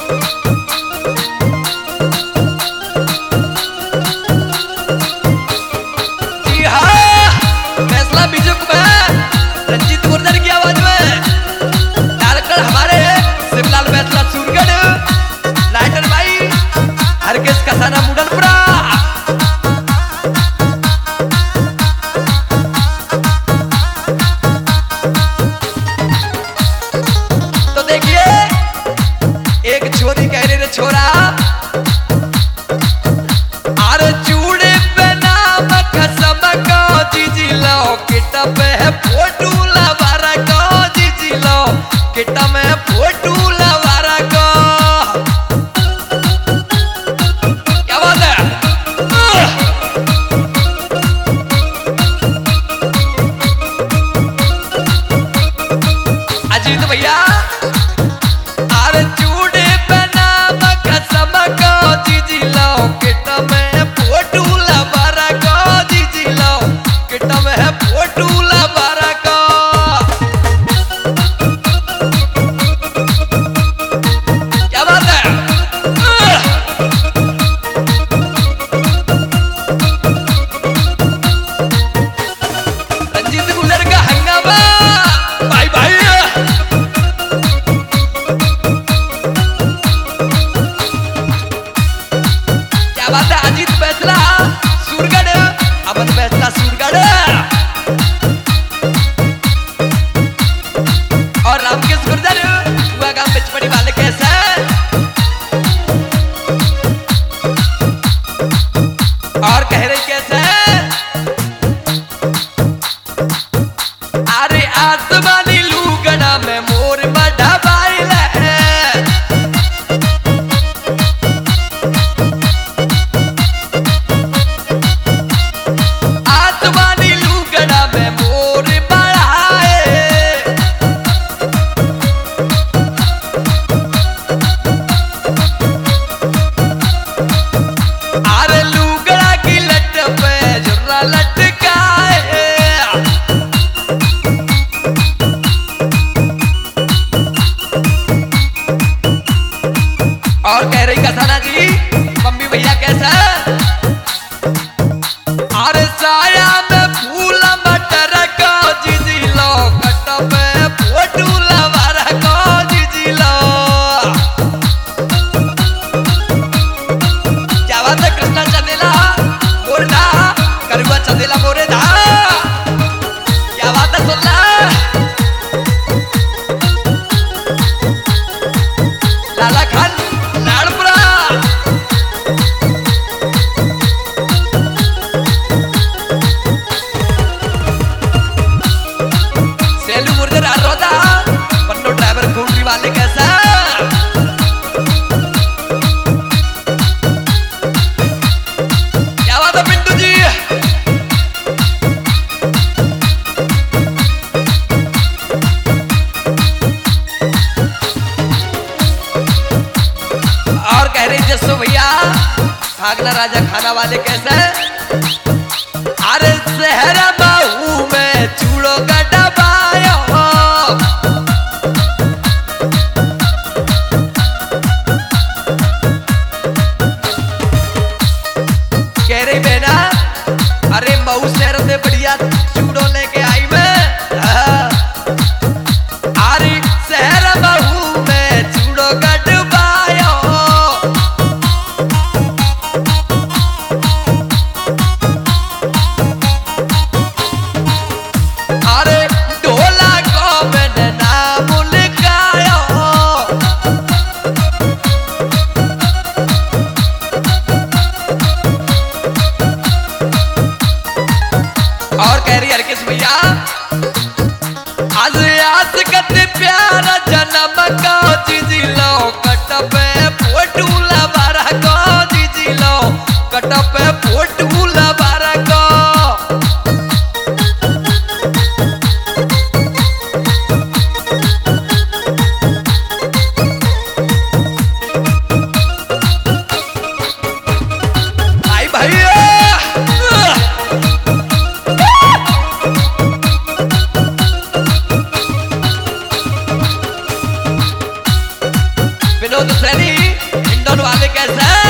जी हाँ, फैसला बीजेपी को है। रंजीत गुर्जर की आवाज में डायरेक्टर हमारे शिवलाल फैसला सूरगढ़, लाइटर भाई हरकेश कसाना मुडनपुरा। तो देखिए एक छोरी कह रही रे छोरा, अरे चूड़े पे नाम कसम को जीजी लो, किटा पे है फोटू लवारा को जीजी लो, किटा में है फोटू लवारा को। क्या बात है? अजीत भैया, अरे चूड़े पे नाम कसम को जीजी लो, किटा में है फोटू लवारा को जीजी लो, किटा में है फोटू लवारा को। क्या बात है? रंजीत गुलर का हंगामा भाई भाई। क्या बात है? अजीत फैसला सूरगढ़, अमन फैसला सूरगढ़ और रामकेश गुर्जर हुआ गांव बिचपड़ी वाले कैसे। और कह रही कैसे, अरे आसमानी लूगड़ा में मोर बड़ा बाइल है, आसमानी लूगड़ा में मोर बड़ा है। अरे लूगड़ा की लट पे जुर्रा लटका है। और कह रही कसाना जी मम्मी भैया कैसा, अरे साया में फूल मटर को जीजी लो, कट पे फोटू लवारा को जीजी लो। क्या बात है? कृष्णा चंदेला मोरदा करुआ चंदेला मोरेदा। क्या बात है? सुन ला लाला खान लाड़पुरा। सेलू मुर्गर आरोदा पन्नो ड्राइवर खूंटी वाले कैसा। क्या बात है पिंटू जी? और कह रही जसो भैया भागना राजा खाना वाले कैसे, अरे शहर बहू में चूड़ों का डबायो। कह रही बेना, अरे मऊ शहर से बढ़िया चूड़ों लेके आई मैं। अरे शहर बहू में चूड़ों का डबायो। विनोद सैनी इंडोन वाले कैसे